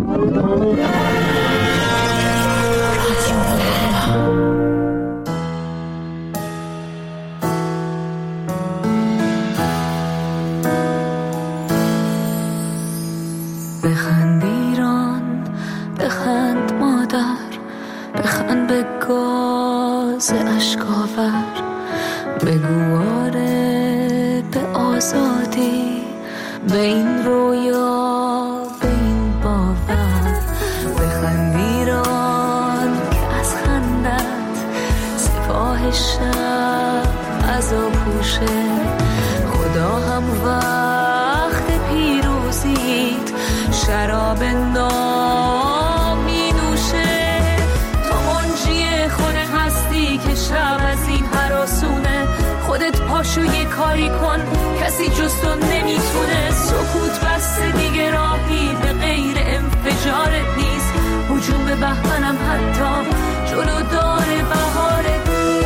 بخند ایران، بخند مادر، بخند به گاز اشکاور، بگو آره به آزادی، به این رویا، به این باور. بخند ایران که از خندت سپاه شب عزا پوشه، خدا هم وقت پیروزیت شراب نام می نوشه. تو منجی خود هستی که شب از این هراسونه، خودت پاشو یه کاری کن کسی جز تو نمیتونه. سکوت بسته دیگه راهی به غیر انفجارت نیست، هجوم بهمنم حتی جلو داره بهارت.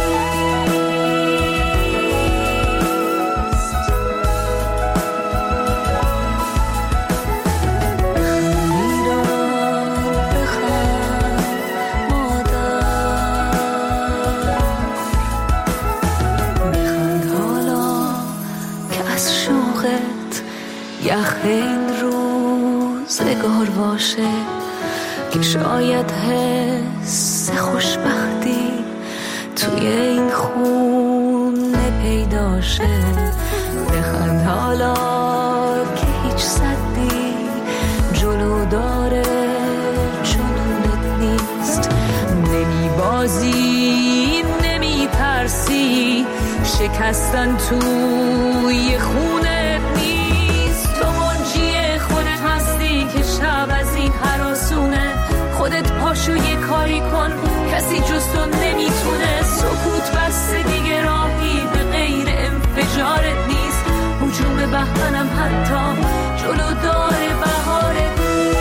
یخ این روزگار باشه که شاید حس خوشبختی توی این خونه پیدا شه. بخند حالا که هیچ صدی جلو داره جنونت نیست. نمی بازی نمی ترسی، شکستن توی خونه که شب از این هراسونه. خودت پاشو یه کاری کن کسی جز تو نمیتونه. سکوت بسته دیگه راهی به غیر انفجارت نیست، هجوم بهمنم حتی جلو داره بهارت.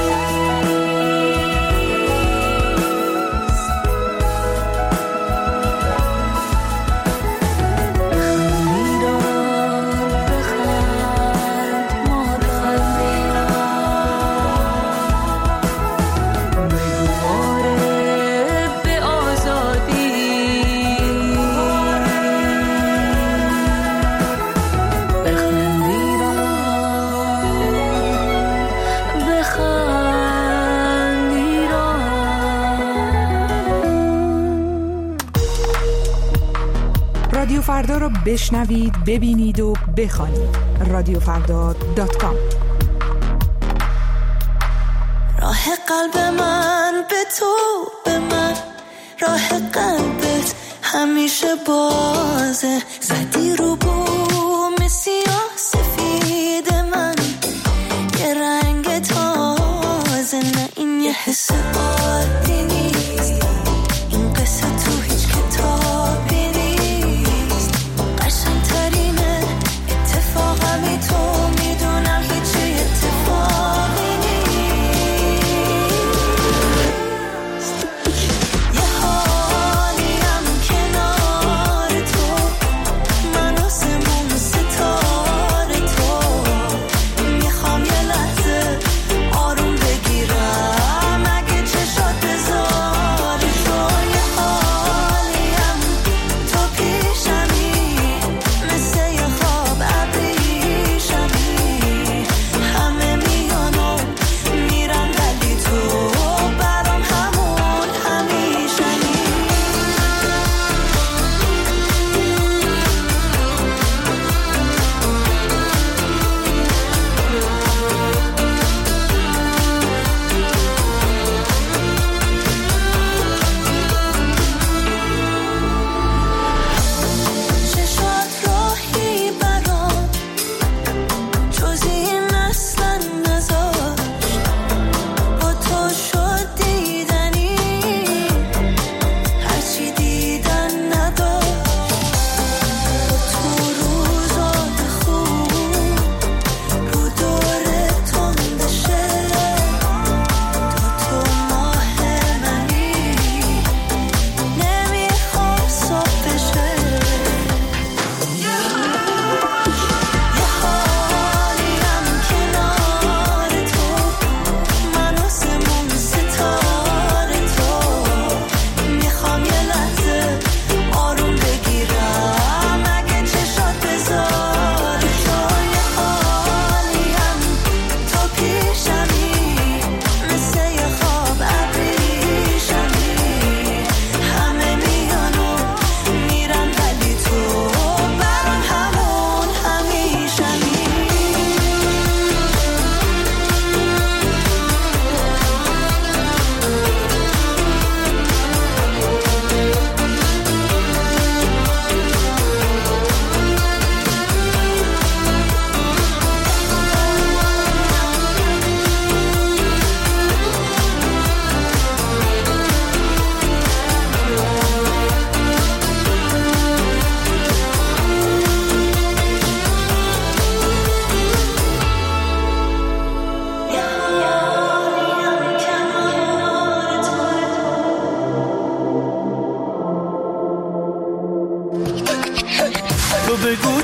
رادیو فردا رو بشنوید، ببینید و بخوانید. رادیوفردا.com. راه قلب من به تو، به من راه قلبت همیشه بازه. زدی رو بوم سیاه سفید من یه رنگ تازه. نه این یه حس عادی نیست، این قصه تو هیچ کتابی تو میدونم هیچی اتفاقی نیست. یه حالیم کنار تو، من آسمون ستاره تو. میخوام یه لحظه آروم بگیرم، اگه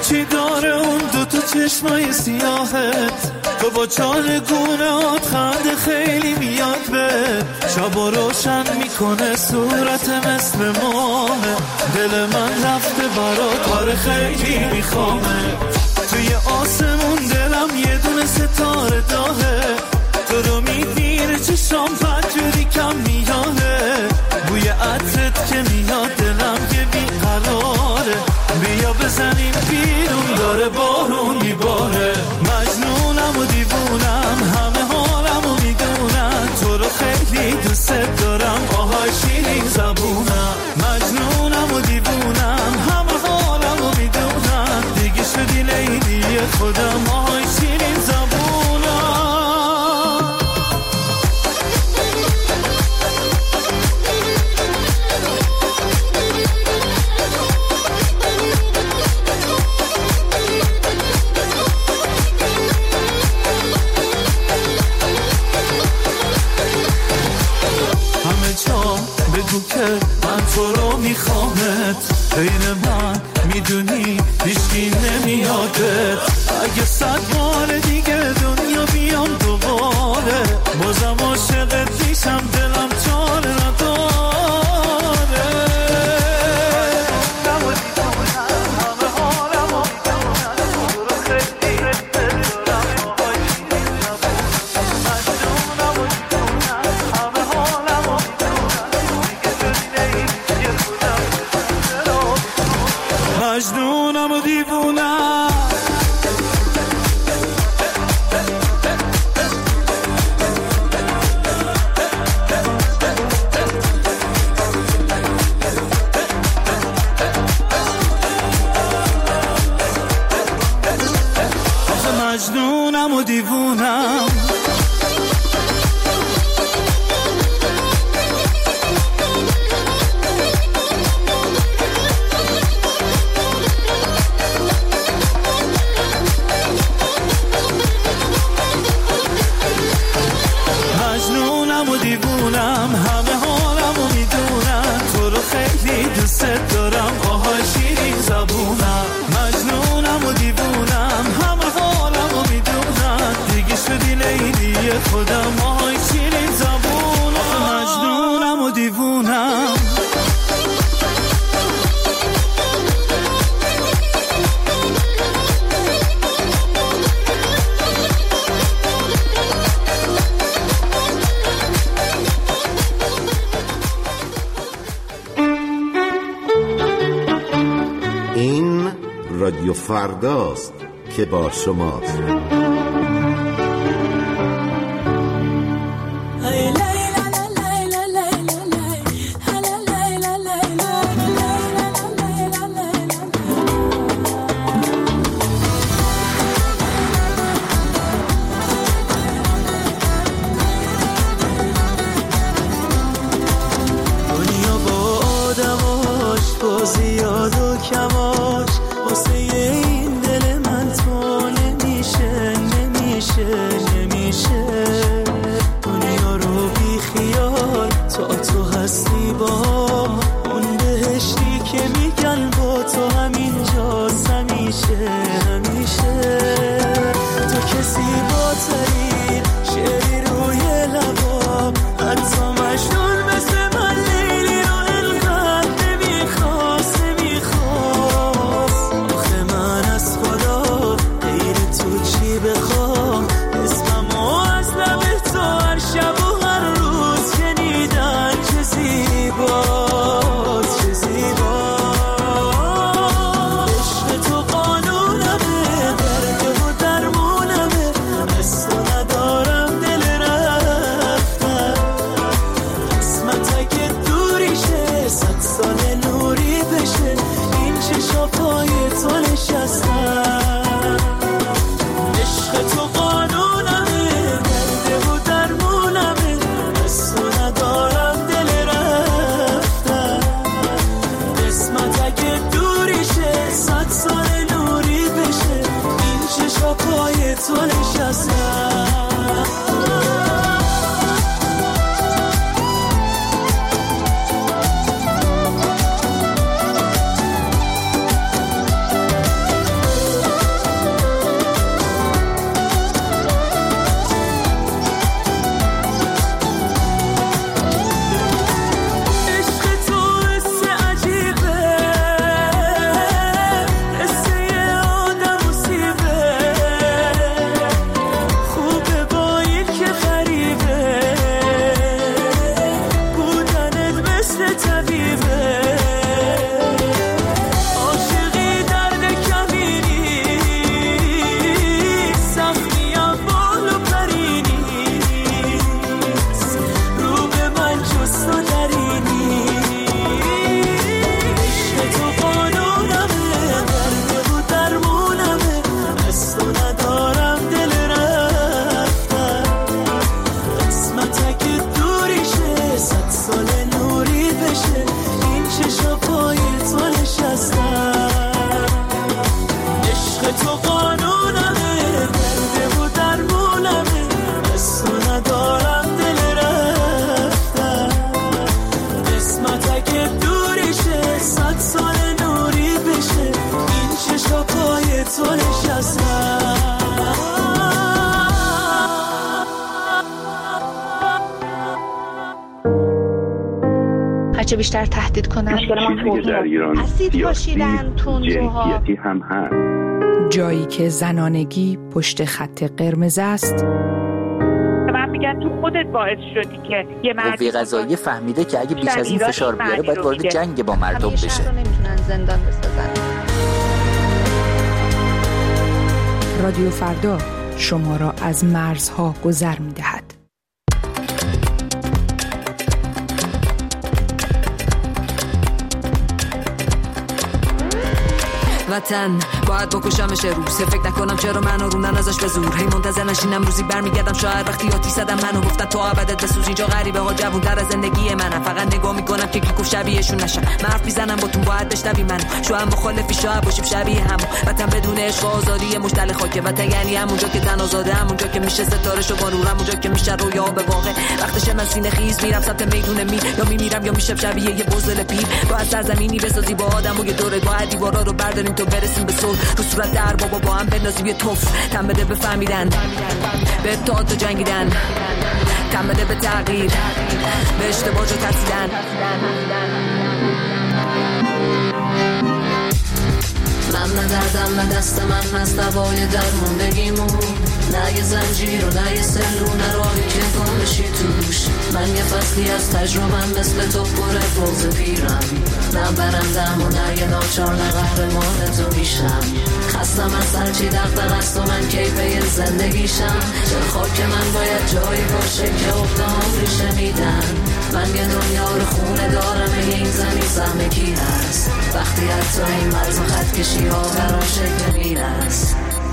چی داره اون دوتا چشمای سیاهت؟ تو با چالگونهات خنده خیلی میاد به شبا روشن میکنه صورت مثل ماه. دل من رفته برات کار خیلی میخوامه. توی آسمون دلم یه دونه ستاره داغه. تو رو میبینه چشام بدجوری کم میاده. بوی عطرت که میاد دلم یه بیقراره. بیا بزنیم بیرون داره بارون میباره. مجنونم و دیوونم همه حالم و میدونم. تو رو خیلی دوست دارم آهای شیرین زبونم. مجنونم و دیوونم همه حالم و میدونم. دیگه شدی لیلی خودم آهای شیرین زبونم. بگو که من تو رو میخوامت. بین من میدونی هیچکی نمیادت. اگه 100 بار دیگه دنیا بیام دوباره بازم عاشقت میشم. دلم چاره نداره. مجنونم و دیوونم. مجنونم و دیوونم. مجنونم و دیوونم همه حالم و میدونم. تو رو خیلی دوست دارم آهای شیرین زبونم. مجنونم و دیوونم همه حالم و میدونم. دیگه شدی لیلی خودم آهای شیرین زبونم. مجنونم و دیوونم. این رادیو فرداست که با شماست. دنیا با آدماش با زیاد و کماش واسه این دل من تو نمیشه. هرچه بیشتر تهدید کنن. مشکل ما توهین، اسید پاشیدن، تندروها، هم هست. جایی که زنانگی پشت خط قرمز است. من میگن تو خودت باعث شدی که یه قوه قضاییه فهمیده که اگه بیش از این فشار بیاره باید وارد جنگ با مردم بشه. شهر رو نمیتونن زندان بسازن. رادیو فردا شما را از مرزها گذر می‌دهد. وطن باید بکشمش روزه، فکر نکنم چرا منو رونن ازش به زور، هی منتظر نشینم روزی برمیگردم شاید وقتی آتی زدم منو گفتن تو ابدت بسوز، اینجا غریبه ها جوون تر از زندگی منم، فقط نگاه میکنم که کی گفت شبیهشون نشم، من حرف میزنم با تو باید بشنوی منو، شاید مخالفی شاید باشیم شبیه هم، وطن بدون عشق و آزادی مشتل خاکه، وطن یعنی همونجا که تن آزاده، همونجا که میشه ستارهشو با نور، همونجا که میشه رویا به واقع، وقتشه من سینه خیز میرم سمت میدون میر، یا میمیرم یا میشم شبیه یه بزدل پیر، باید سرزمینی بسازی با آدم و یه دوره، باید دیوارا رو برداریم تا برسیم به صلح، رو صورت در بابا با هم بندازیم یه توف، تن بده به فهمیدن، به اتحاد و جنگیدن، تن بده به تغییر، به اشتباه جو ترسیدن. من ندردم نه دست من از دوای درموندگیمون، نه یه زنجیر و نه یه سلو، نه راهی که گم بشی توش، من یه فصلی از تجربم مثل تو پر فوز پیرم، نه برندم و نه یه ناچار، نه قهرمان تو میشم، خستم از هرچی دغدغه است و من کیفه زندگیشم، چرا خاک من باید جایی باشه که افتام ریشه میدن، من یه دنیا رو خونه دارم، این زمین سهم کی هست، وقتی حتی این مرز و خط کشی ها برام شکل میرست.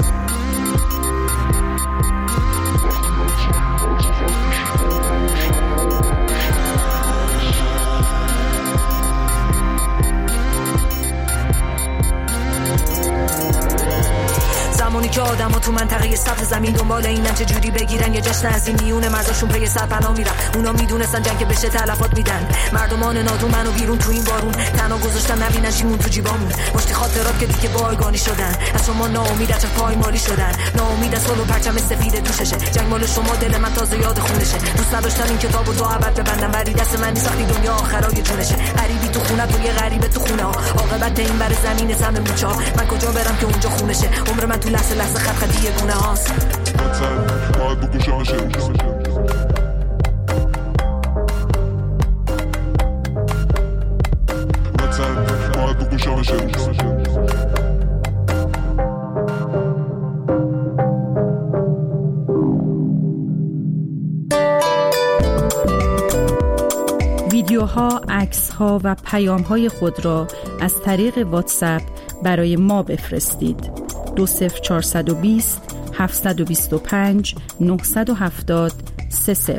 زمانی که آدما تو منطقه سطح زمین دنبال اینن چه جوری بگیرن یه جشن از این میونه مرزاشون پی سرپناه میرن، اونا میدونستن جنگ بشه تلفات میدن، مردمان نادون منو بیرون تو این بارون، تنها گذاشتن نبینن چیمون تو جیبامون، مشتی خاطرات که دیگه بایگانی شدن، از شما ناامید از پایمالی شدن، ناامید از صلح و پرچم سفید دوششه، جنگ مال شما دل من تازه یاد خونشه، دوست نداشتم این کتابو تا ابد ببندم، ولی دست من نیست وقتی دنیا آخرای جونشه، غریبی تو خونه تو یه غریبه تو خونه ها، عاقبت این بر زمین سم موچا، من کجا برم که اونجا خونشه، عمر من تو لحظه خط خطی گونه هاست. باید بکشمش باید بکشمش ویدیوها، عکس‌ها و پیام‌های خود را از طریق واتساپ برای ما بفرستید. 20420 725 970 30.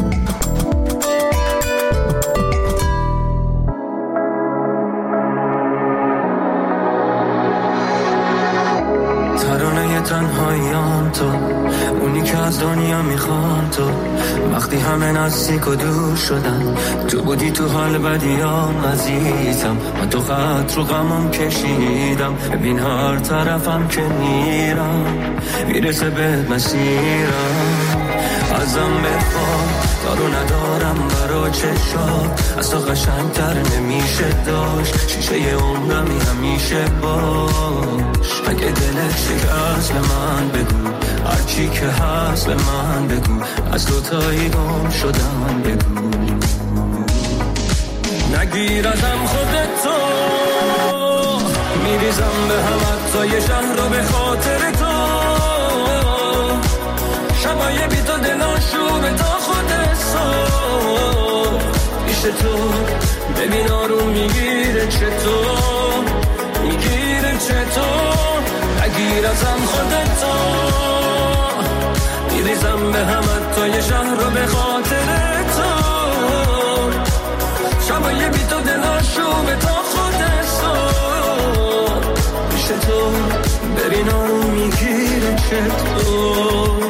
ترانه تنهاییام تو، اونی که از دنیا میخوام تو، وقتی همه نزدیک و دور شدن، تو بودی تو حال بدیام عزیزم، من تو خط رو غمم کشیدم، ببین هر طرفم که میرم میرسه به مسیرم، ازم بخواه دارو ندارم برا چشات، از تو قشنگتر نمیشه داشت، شیشه عمرمی همیشه باش، اگه دلت شکست به من بگو، هرچی که هست به من بگو، از دوتایی گم شدم بگو، نگیر ازم خودتو، میریزم به هم حتی یه شهر رو به خاطر تو، شبای بی تو دلاشو به تا خود صبح پیش تو، ببین آروم میگیره چطور، میگیره چطور، نگیر ازم خودتو، میریزم به هم حتی یه شهر رو به خاطر تو، شبای بی تو دلاشو به تا خود صبح پیش تو، ببین آروم میگیره چطور.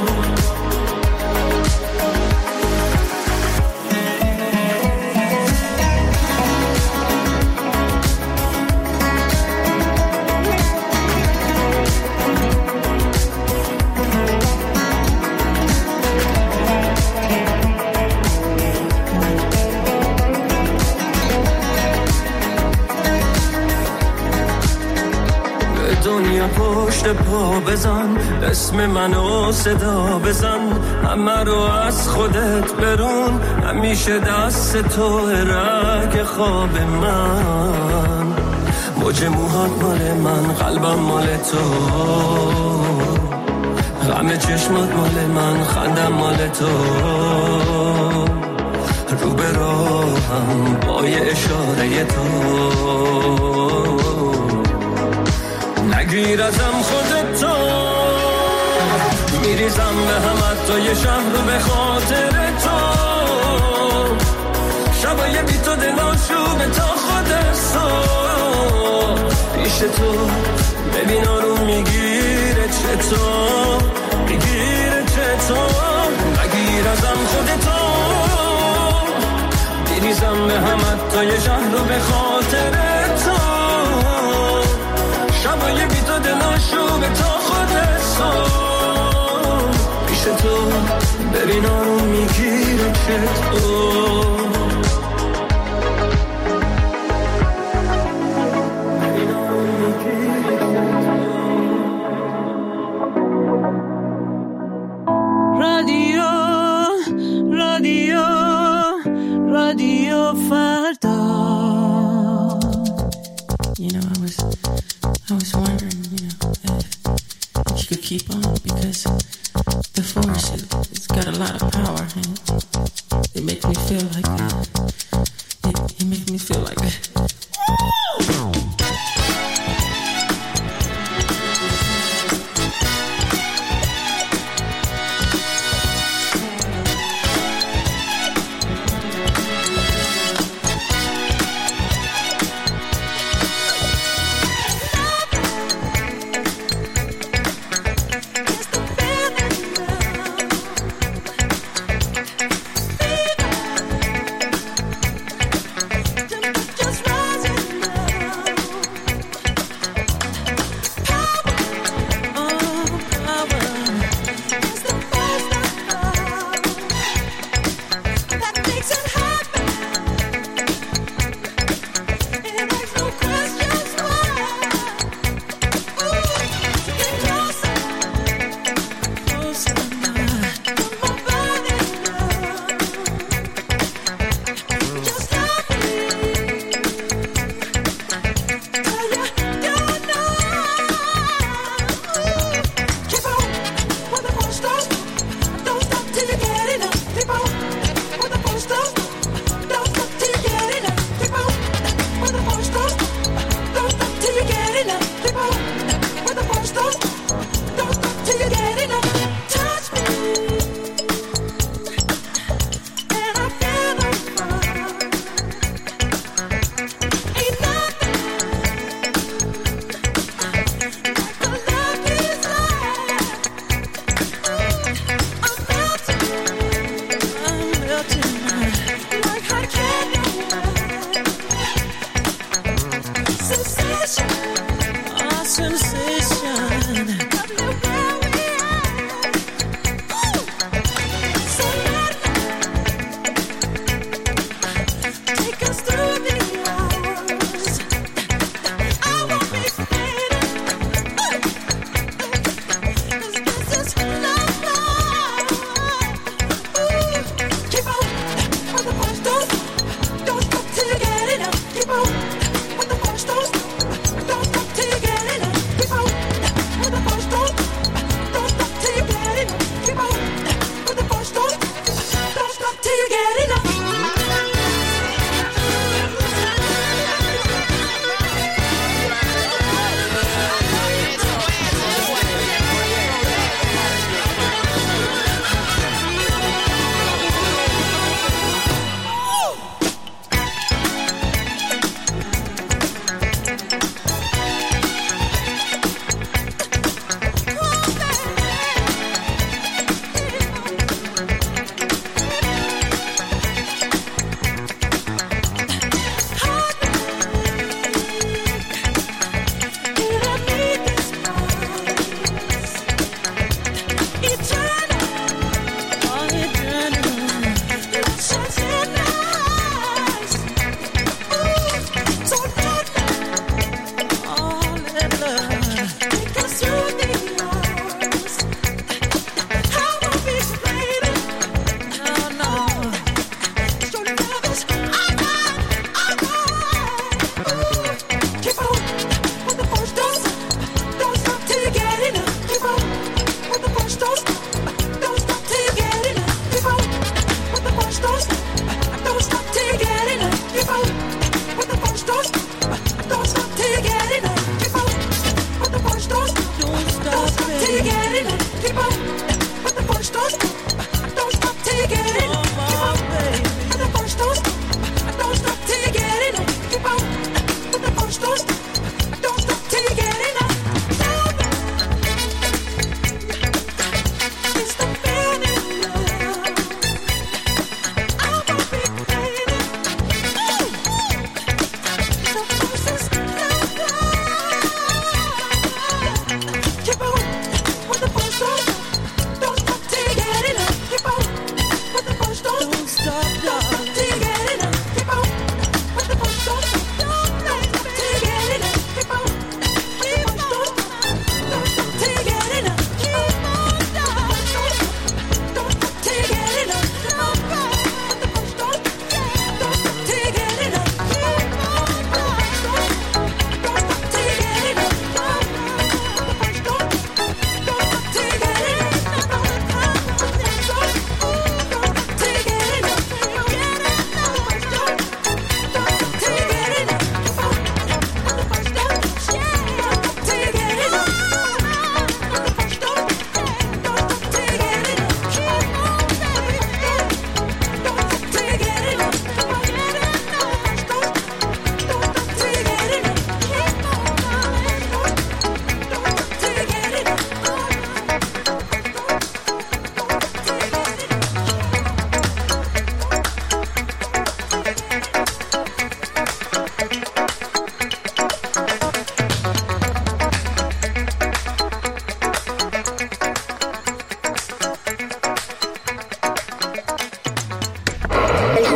پشت پا بزن، اسم منو صدا بزن، همه رو از خودت برون، همیشه دست تو رگ خواب من. موج موهات مال من، قلبم مال تو، غم چشمات مال من، خندم مال تو، رو به راهم با یه اشاره تو، نگیر ازم خودتو، میریزم به همت تا یه شهر رو به خاطر تو، شبای بی تو دلاشوبه تا خود صبح، پیش تو ببین آروم میگیره چطور، میگیره چطور، نگیر ازم خودتو، میریزم به همت تا یه شهر رو به خاطر تو، شبای بی تو دلاشوبه تا خود صبح، پیش تو ببین آروم میگیره چطور. رادیو فردا. You know, I was wondering, you know, if you could keep on, because the force, it's got a lot of power, and it makes me feel like it makes me feel like that.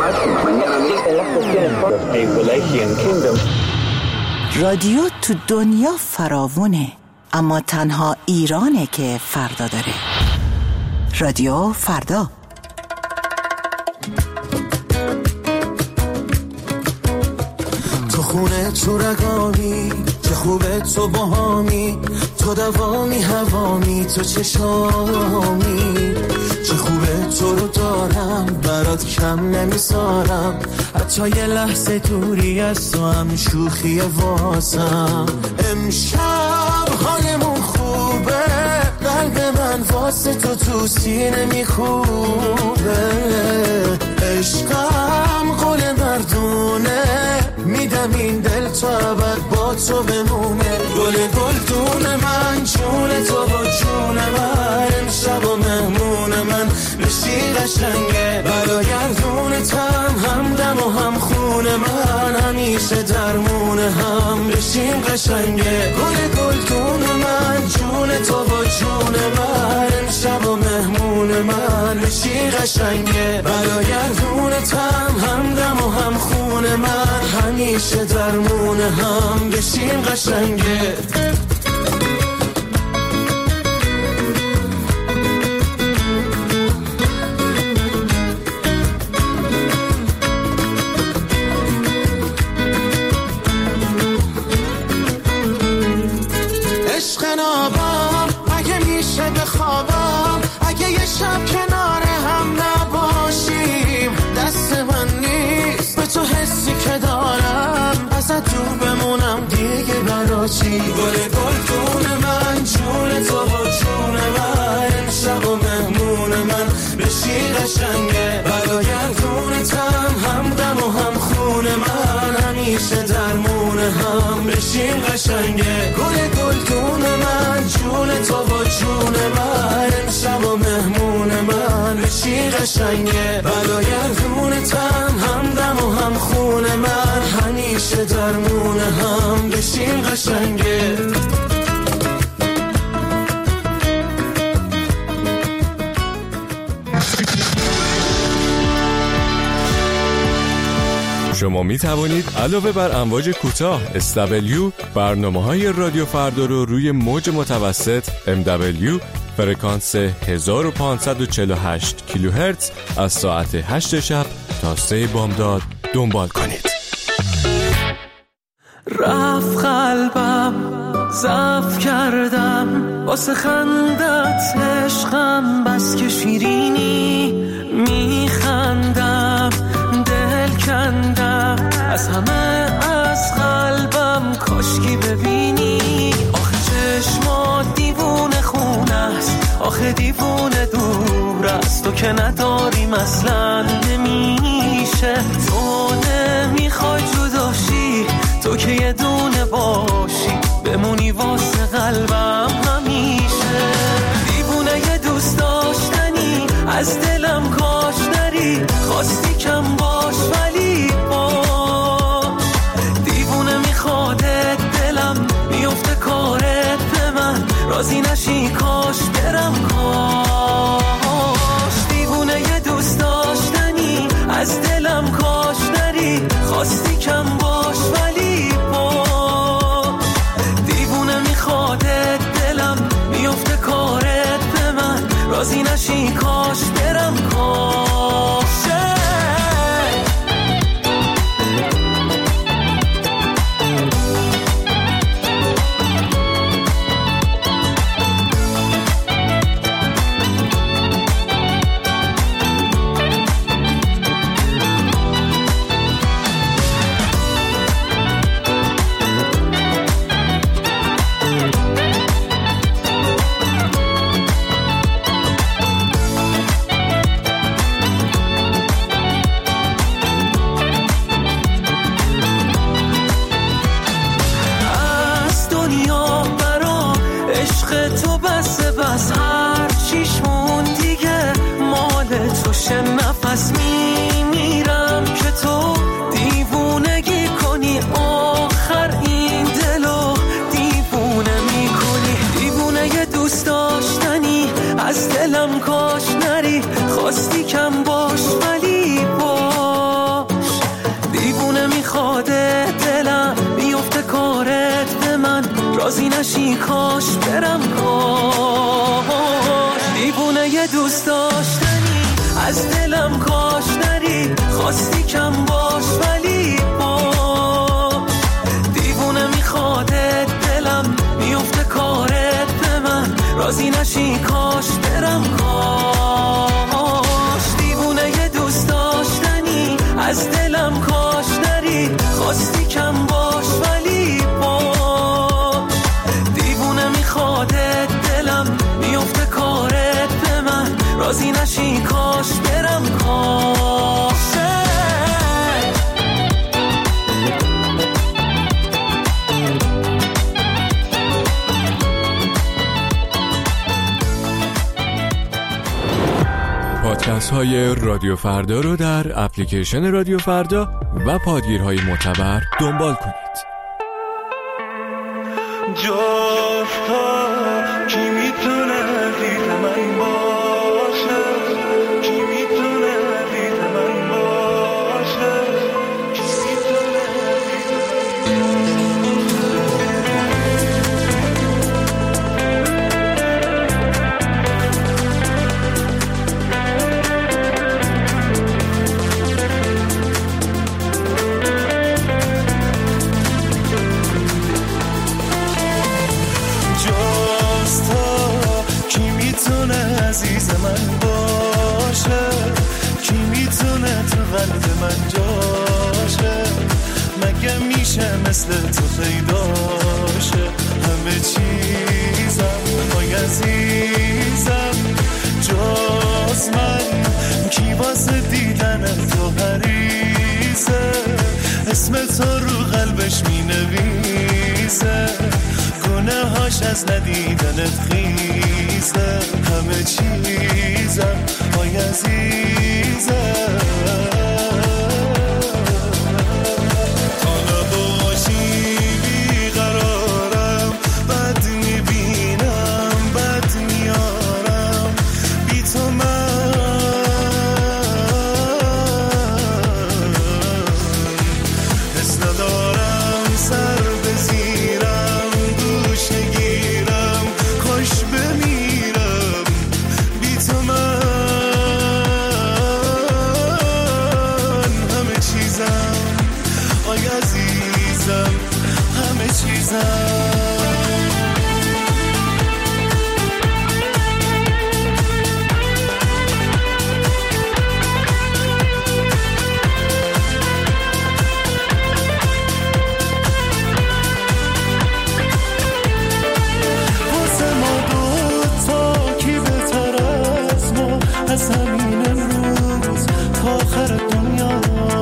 رادیو تو دنیا فراوونه، اما تنها ایرانه که فردا داره. رادیو فردا. تو خونه تو رگامی، چه خوبه تو باهامی، تو دوامی هوامی، تو چشامی، چه خوبه تو رو دارم، برات کم نمیذارم، حتی یه لحظه دوری از تو هم شوخی واسم. امشب حالمون خوبه، قلب من واسه تو سینه میخوبه، عشقم قول مردونه، میدم این دل تو ابد با تو بمونه. گل گلدون من، جون تو با جون من، امشب و مهمون من بشی قشنگه، برایردونتم همدم و هم خون من، همیشه درمون هم بشیم قشنگه. گل گلدون من، جون تو با جون من، امشب و مهمون من بشی قشنگه، برایردونتم همدم و هم خون من، همیشه درمون هم بشیم قشنگه. عشق نابم اگه میشه بخوابم، اگه یه شب کنار هم نباشیم، دست من نیست به تو حسی که دارم، ازت دور بمونم دیگه برا چی. گل گلدون من، جون تو با جون من، امشب و مهمون من بشی قشنگه، برایردونتم همدم و هم خون من، همیشه درمون هم بشیم قشنگه. گل گلدون من، جون تو با جون من، امشب و مهمون من بشی قشنگه، برایردونتم همدم و هم خون من، همیشه درمون هم بشیم قشنگه. شما می توانید علاوه بر امواج کوتاه SW برنامه‌های رادیو فردا رو روی موج متوسط MW فرکانس 1548 کیلوهرتز از ساعت 8 شب تا 3 بامداد دنبال کنید. رفت قلبم، ضعف کردم واسه خندت، عشقم بس که شیرینی، میخندم دل کندم از همه، از قلبم کاشکی ببینی. آخه چشمات دیوونه خونه است، آخه دیوونه دور است، تو که نداریم اصلا نمیشه، تو نمیخوای جداشی، تو که یه دونه باشی، بمونی واسه قلبم همیشه. دیوونه یه دوست داشتنی، از دلم کاش نری، خواستی کم باش ولی باش، دیوونه میخوادت دلم، میفته کارت به من، راضی نشی کاش برم کاش. دیوونه یه دوست داشتنی، از دلم کاش نری، خواستی کم باش ولی باش، دیوونه میخوادت دلم، میفته کارت به من، راضی نشی کاش برم کاش. نشی کاش برم کاش. دیوونه یه دوست داشتنی از دلم کاش نری، خواستی کم باش ولی باش. دیوونه میخوادت دلم میفته کارت به من، راضی نشی کاش برم کاش. دیوونه یه دوست داشتنی از دلم کاش نری، خواستی کم باش ولی باش. دیوونه میخوادت دلم میفته کارت به من، راضی نشی کاش برم کاش. پادکست های رادیو فردا رو در اپلیکیشن رادیو فردا و پادگیرهای معتبر دنبال کنید. جفتا کی میتونه دید من باشه، کی میتونه دید من باشه، کی میتونه عزیز من باشه، کی میتونه تو قلب من جاشه، مگه میشه مثل تو پیداشه. همه چیزم وای عزیزم جز من، کی واسه دیدن تو حریصه، اسم تو رو قلبش مینویسه، گناهاش از ندیدنت خیزه. همه چیزم وای عزیزم تا نباشی بیقرارم، بد میبینم بد میارم بی تو من، حس ندارم سر بزیرم دوش نگیرم، کاش بمیرم بی تو من. همه چیزم آی عزیزم همه چیزم. از همین امروز تا آخر دنیا،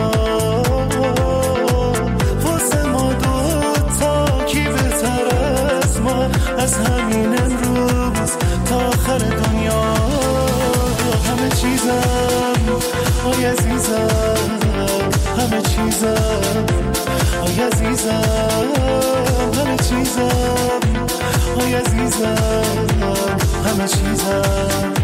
واسه ما دوتا کی بهتر از ما، از همین امروز تا آخر دنیا. همه چیزم آی عزیزم همه چیزم آی عزیزم همه چیزم آی عزیزم همه چیزم.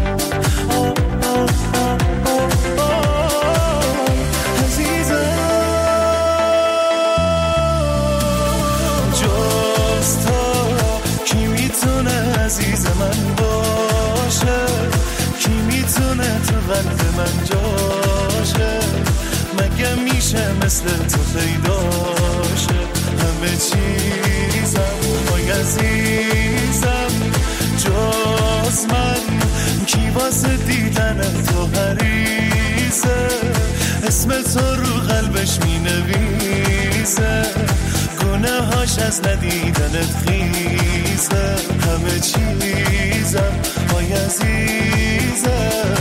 عزیز من باشه، کی میتونه تو قلب من جاشه، مگه میشه مثل تو پیداشه. همه چیزم وای عزیزم جز من، کی واسه دیدن تو حریصه، اسم تو رو قلبش مینویسه، گناهاش از ندیدنت خیزه. همه چیزم وای عزیزم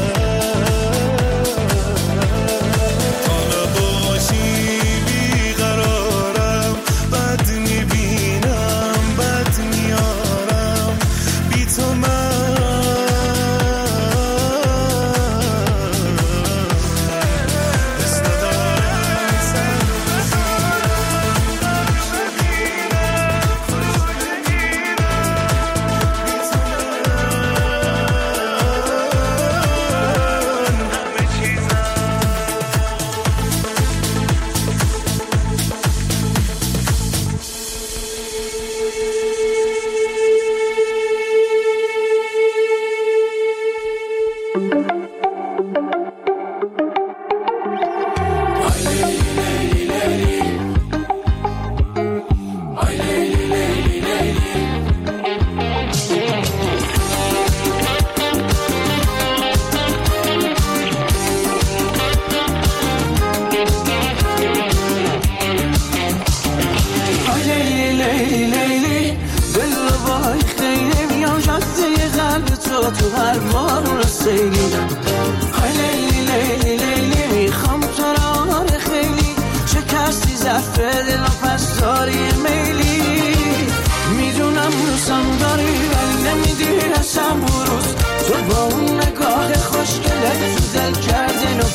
تا نباشی بیقرارم، بد میبینم بد میارم بی تو من، حس ندارم سر بزیرم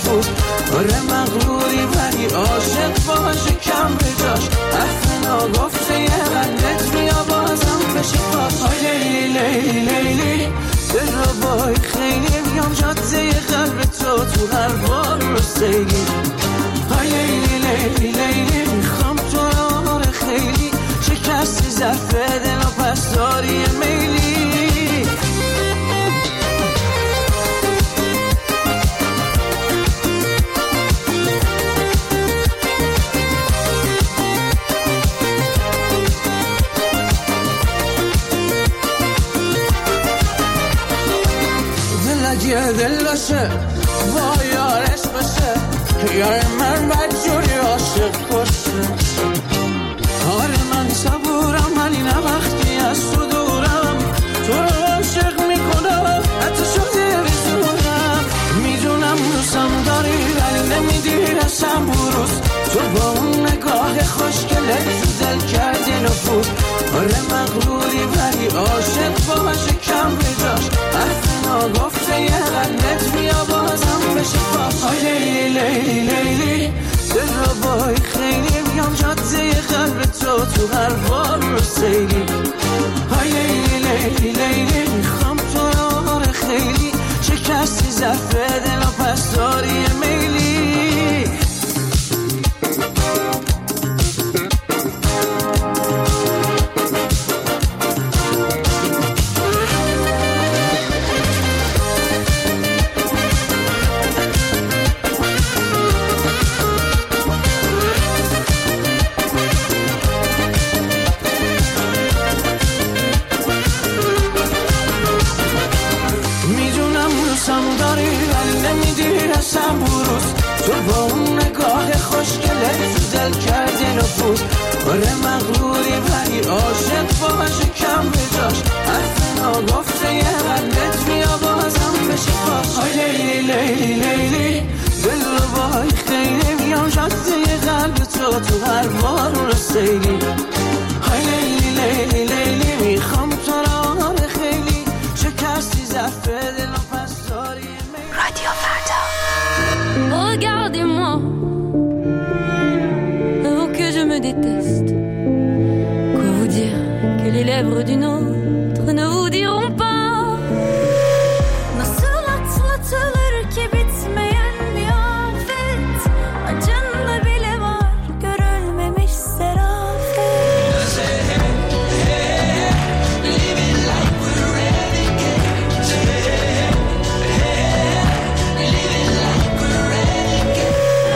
نفوذ آره مغروری ولی عاشق باشه کم به جاش حرف ناگفته یه قلت بیا بازم بشه پاس آی لیلی لیلی لیلی دل رو بای خیلی بیام جاده قلب تو هر بار رو سیلی آی لیلی لیلی لیلی میخوام تو رو خیلی شکستی ظرف دل و پس داری میلی دل دل باشه با یارش باشه یار من بدجوری عاشق باشه آره من صبورم ولی نه وقتی از تو دورم تو رو عاشق میکنم حتی شده بزورم میدونم دوستم داری ولی نمیدی رسم بروز تو با اون نگاه خوشگله دل کردی نفوذ آره مغروری ولی عاشق باشه کم بجاش حرف ناگفته یه قلت بیا بازم بشه پاس آی لیلی لیلی لیلی دل رو بای خیلی بیام جاده قلب تو هر بار رو سیلی آی لیلی لیلی لیلی میخوام تو رو خیلی شکستی ظرف دل و پس داری میلی تو با اون نگاه خوشگله دل کردی نفوذ آره مغروری ولی عاشق باشه کم بجاش حرف ناگفته یه قلت بیا بازم بشه پاس آی لیلی لیلی لیلی دل رو بای خیلی بیام جاده قلب تو هر بار رو سیلی آی لیلی لیلی لیلی میخوام تو رو خیلی شکستی ظرف دل و پس داری رادیو فردا. Regardez-moi, oh que je me déteste. Quoi vous dire que les lèvres d'une autre ne vous diront pas. Nasıl atlatılır ki bitmeyen bir afet. Acında bile var görülmemiş serafet. Living like we're renegades. Living like we're renegades.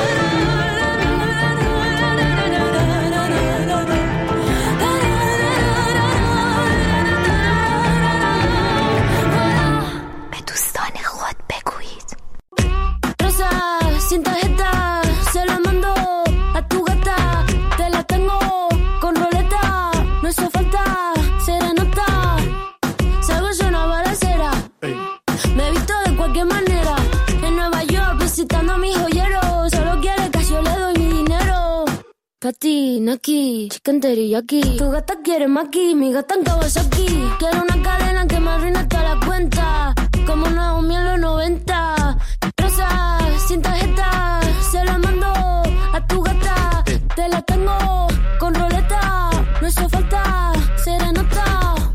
به دوستان خود بگویید. Rosa, sin tarjeta, se la mando a tu gata. Te la tengo con roleta, no hizo falta serenata. Salgo yo una balacera, me he visto de cualquier manera. En Nueva York visitando a mis joyeros. Solo quiere que yo le doy mi dinero. Pati, Naki, chicken teriyaki. Tu gata quiere maki, mi gata en Kawasaki. Quiero una cadena que me arruine toda la cuenta. Como Naomi en los 90. Rosa, sin tarjeta, se la mando a tu gata. Te la tengo con roleta, no hizo falta serenata.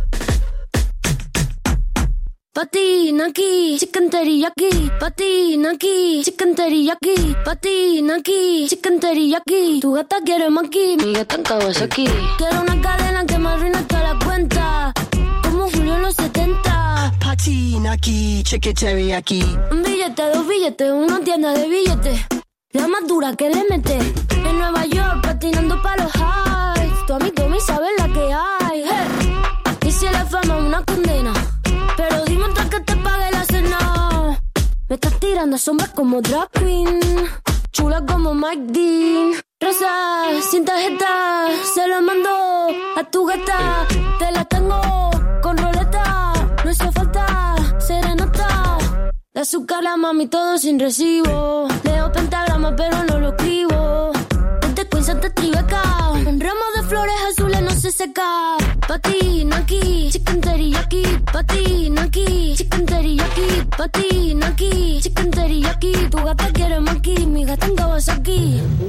Pati, Naki, chicken teriyaki. Pati, Naki, chicken teriyaki. Pati, Naki, chicken teriyaki. Tu gata quiere maki, mi gata en Kawasaki. Quiero una cadena que me arruine toda la cuenta. Como Julio en los 70. Pati, Naki, chicken teriyaki. Un billete, dos billetes, una tienda de billetes. La más dura que le mete. En Nueva York patinando pa' los highs. Tu amigo me sabe la que hay. Hey. Y si la fama es una condena, pero dime antes que te pague la cena. Me estás tirando sombras como drag queen, chula como Mike Dean. Rosa, sin tarjeta, se la mando a tu gata. Te la tengo con roleta, no hizo falta serenata. De azúcar la mami todo sin recibo. Leo pentagrama pero no lo escribo. Desde Queens hasta Tribeca, un ramo de flores azules no se seca. Pati, Naki, chicken teriyaki. Pati, Naki, chicken teriyaki. Pati, Naki, chicken teriyaki. Tu gata quiere amiga, ¿cuándo vas aquí?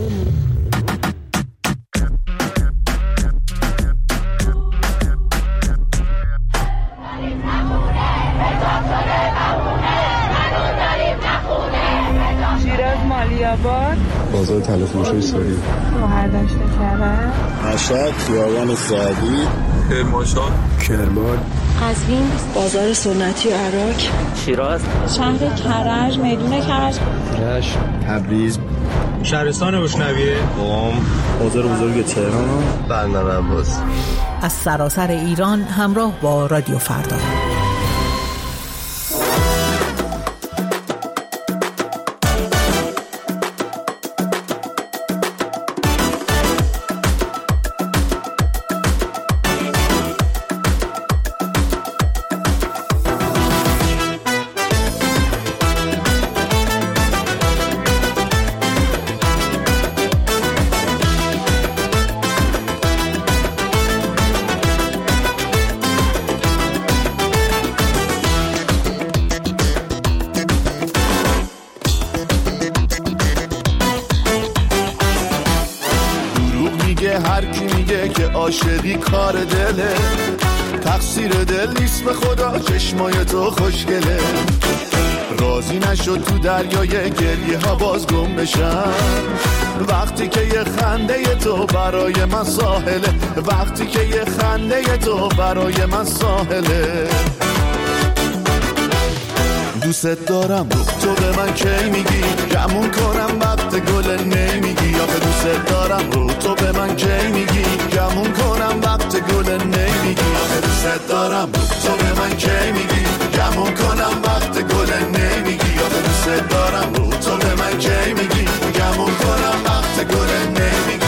شیراز مالیاباد بازار طلا فروشی ساری بهرداشت کرد مشهد خیابان سعدی کرمانشاه کرمان قزوین بازار سنتی عراق شیراز شهر کرج میدون کرج رشت تبریز شهرستان بوشنویه قم بازار بزرگ تهران برنامه عباس از سراسر ایران همراه با رادیو فردا. هر کی میگه که عاشقی کار دله، تقصیر دل نیست به خدا، چشمای تو خوشگله. راضی نشد تو دریای گریه ها باز گم بشم، وقتی که یه خنده تو برای من ساحله، وقتی که یه خنده تو برای من ساحله. دوست دارم تو به من کی میگی، گمون کنم وقت گل نمیگی. آخه دوست دارم تو به من کی میگی، گمون کنم وقت گل نمیگی. آخه دوست دارم تو به من کی میگی، گمون کنم وقت گل نمیگی. آخه دوست دارم تو به من کی میگی، گمون کنم وقت گل نمیگی.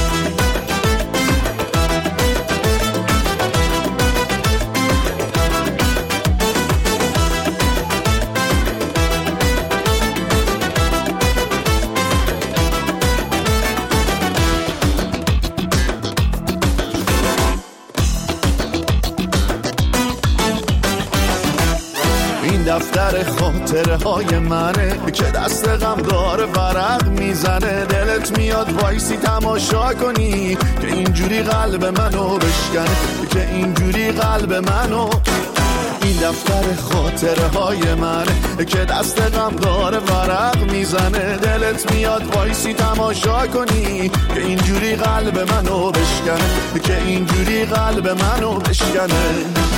دفتر خاطره های منه که دست غم داره ورق میزنه. دلت میاد وایسی تماشا کنی که اینجوری قلب منو بشکنه، که اینجوری قلب منو. این دفتر خاطره های منه که دست غم داره ورق میزنه. دلت میاد وایسی تماشا کنی که اینجوری قلب منو بشکنه، که اینجوری قلب منو بشکنه.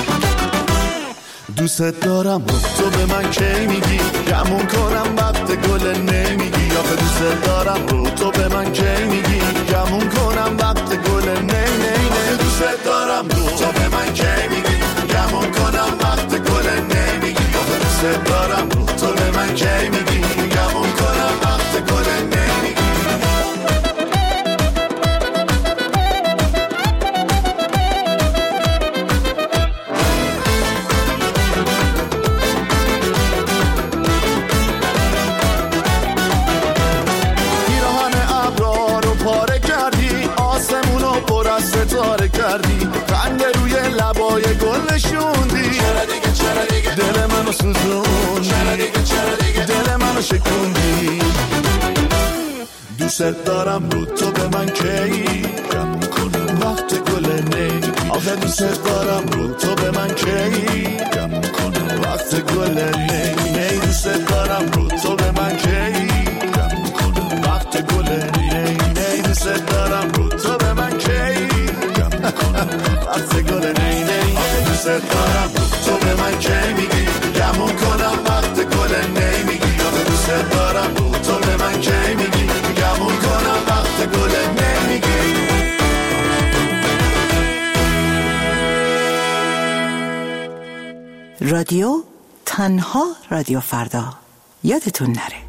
دوست دارم تو به من کی میگی، گمون کنم وقت گل نمیگی. آخه دوست دارم تو به من کی میگی، گمون کنم وقت گل نمیگی. دوست دارم تو به من کی میگی، گمون کنم وقت گل نمیگی. آخه دوست دارم تو به من کی میگی، گمون کنم وقت گل نمیگی. ستاره کردی، خنده روی لبای گل نشوندی. چرا دیگه دل منو سوزوندی، چرا دیگه دل منو شکوندی. دوست دارم تو به من کی، گمون کنم وقت گل نمیگی. آخه دوست دارم تو به من کی، گمون کنم وقت گل نمیگی. دوست دارم تو به من کی، گمون کنم وقت گل نمیگی. دوست دارم تو به من کی، وقت گل نی. دوست دارم تو به من کی میگی، گمون کنم وقت گل نمیگی. آخه دوست دارم تو به من کی میگی، گمون کنم وقت گل نمیگی. رادیو تنها رادیو فردا، یادتون نره.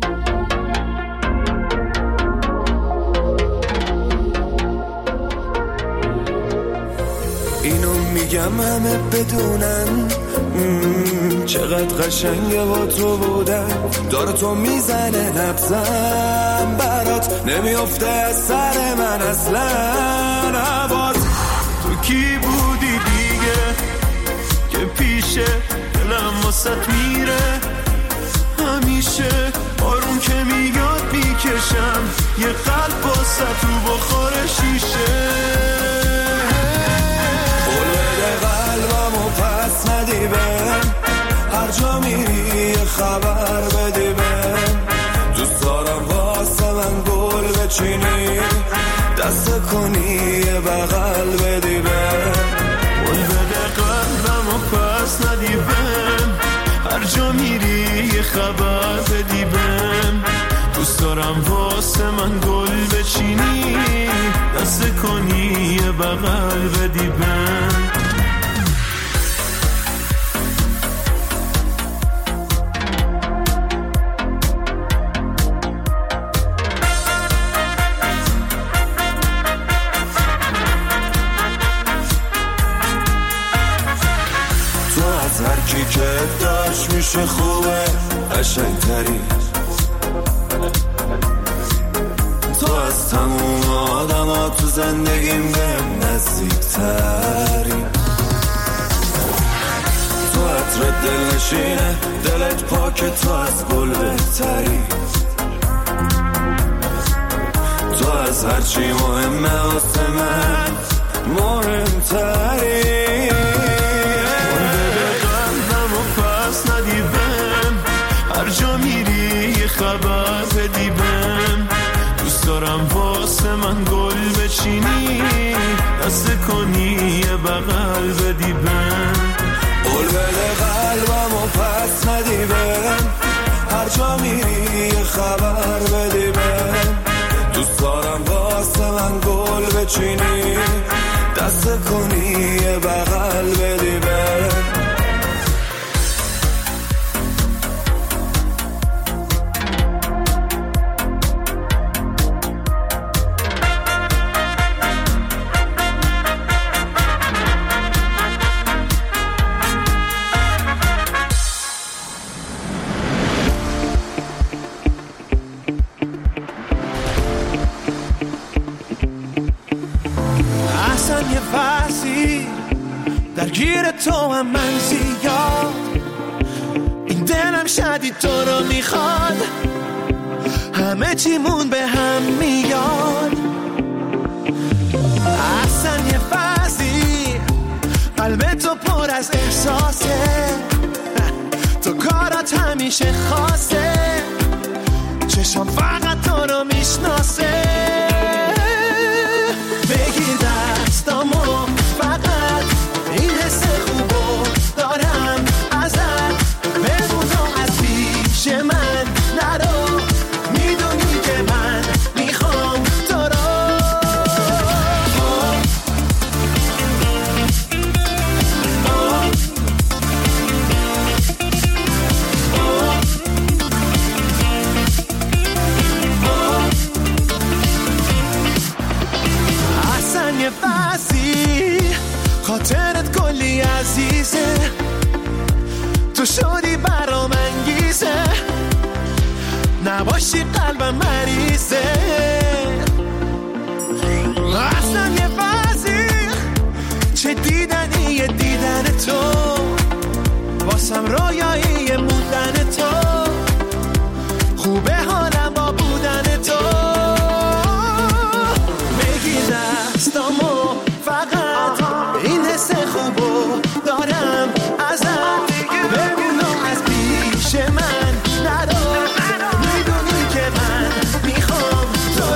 اینو میگم همه بدونن چقدر قشنگه با تو بودن. داره تو میزنه نبزم برات، نمیافته از سر من اصلا. عباس تو کی بودی دیگه که پیشه دلم واسط میره همیشه. آروم که میاد بکشم یه قلب واسه تو بخور شیشه. قول بده قلبمو پس ندی بهم، هر جا میری یه خبر بدی بهم. دوست دارم واسه من گل بچینی، دست کنی یه بغل بدی بهم. قول بده قلبمو پس ندی بهم، هر جا میری یه خبر بدی بهم. دوست دارم واسه من گل بچینی، دست کنی یه بغل بدی بهم. هر کی که داشت میشه خوبه قشنگتری، تو از تموم آدم ها تو زندگیم بهم نزدیکتری. تو عطر دل نشینه دلت پاکه، تو از گل بهتری. تو از هرچی مهمه واسه من مهمتری. هر جا میری یه خبر بدی بهم. دوست دارم واسه من گل بچینی، دست کنی یه بغل بدی بهم. قول بده قلبمو پس ندی بهم، هر جا میری یه خبر بدی بهم. دوست دارم واسه من گل بچینی، دست کنی یه بغل بدی بهم. درگیر تو هم من زیاد، این دلم شدید تو رو میخواد، همه چیمون به هم میاد. اصلا یه فضی قلب تو پر از احساسه، تو کارات همیشه خاصه، چشم فقط تو رو میشناسه. بگیر دستامو فقط، این حس خوبو دارم ازت، بمون و از پیش من نرو، میدونی که من میخوام تو رو. اصلا یه فصی خاطرت کلی عزیزه، تو شدی برام انگیزه، نباشی قلبم مریضه. اصلا یه فضی چه دیدنیه دیدن تو، واسم رویایی موندن تو، خوبه حالم با بودن تو. بگیر دستامو فقط، این حس خوبو دارم ازت، ببین و از پیش من نرو، میدونی که من میخوام تو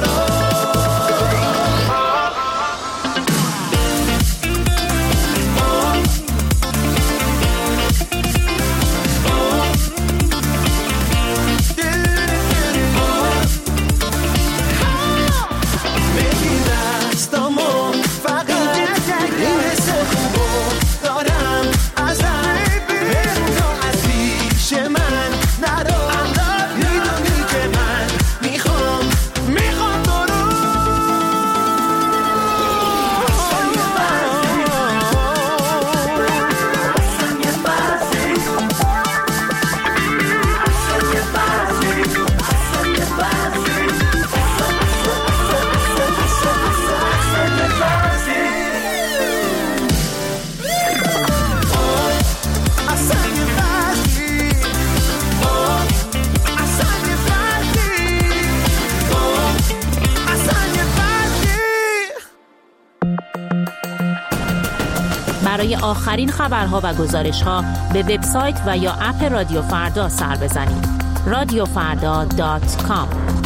برای آخرین خبرها و گزارش‌ها به وبسایت و یا اپ رادیو فردا سر بزنید. radiofarda.com.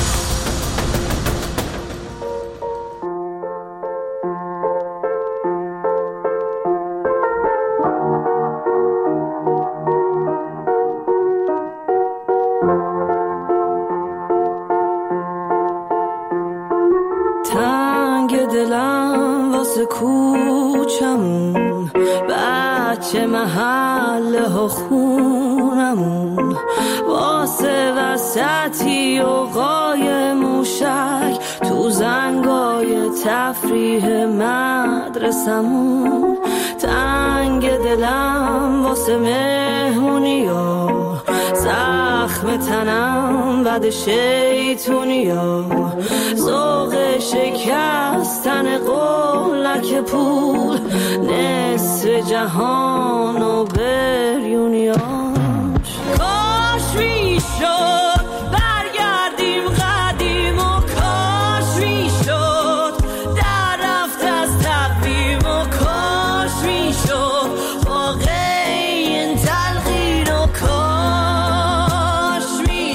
کوچمون بچه محله ها خونمون واسه وسطی و قای موشک تو زنگای تفریح مدرسمون تنگ دلم واسه مهمونی و زخم تنم بد شیطونی و ذوق شکستن قولک پول نصف جهان و بریونیاش کاش میشد برگردیم قدیم و کاش میشد در رفت از تقویم و کاش میشد واقعی این تلقین و کاش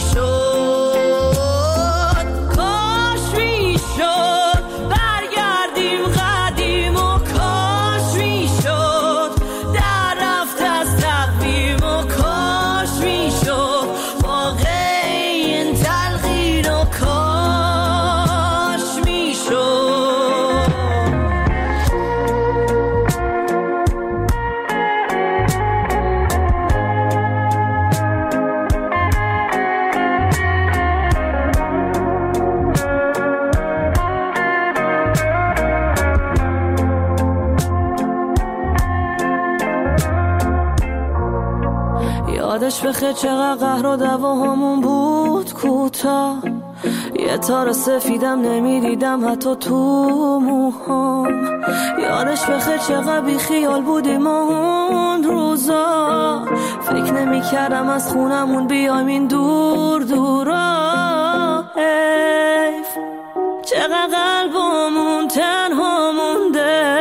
میشد کاش میشد برگردیم قدیم و کاش میشد در رفت از تقویم و کاش میشد واقعی این تلقین و کاش میشد یادش بخیر چقدر قهر و دعواهامون بود کوتاه یه تار سفیدم نمیدیدم حتی تو موهام یادش بخیر چقدر بی خیال بودیم اون روزا فکر نمی کردم از خونمون بیایم این دور دورا حیف چقدر قلبمون تنها مونده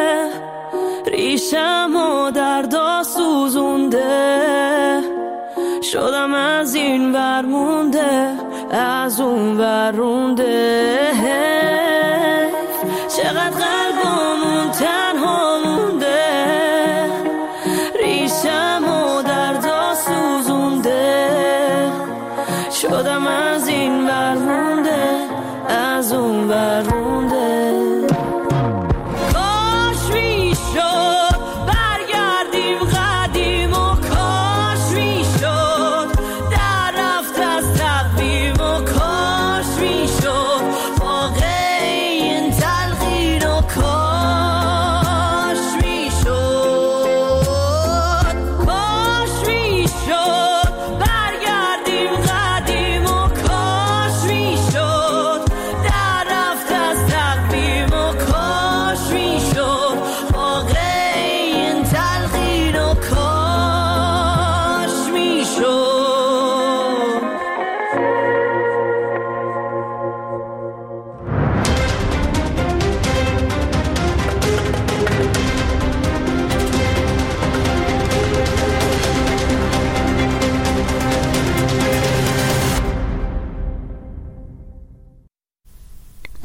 ریشم و دردا سوزونده شدم از این ور مونده از اون ور رونده چقدر قلبمون تنها مونده ریشم و دردا سوزونده شدم از این ور مونده از اون ور رونده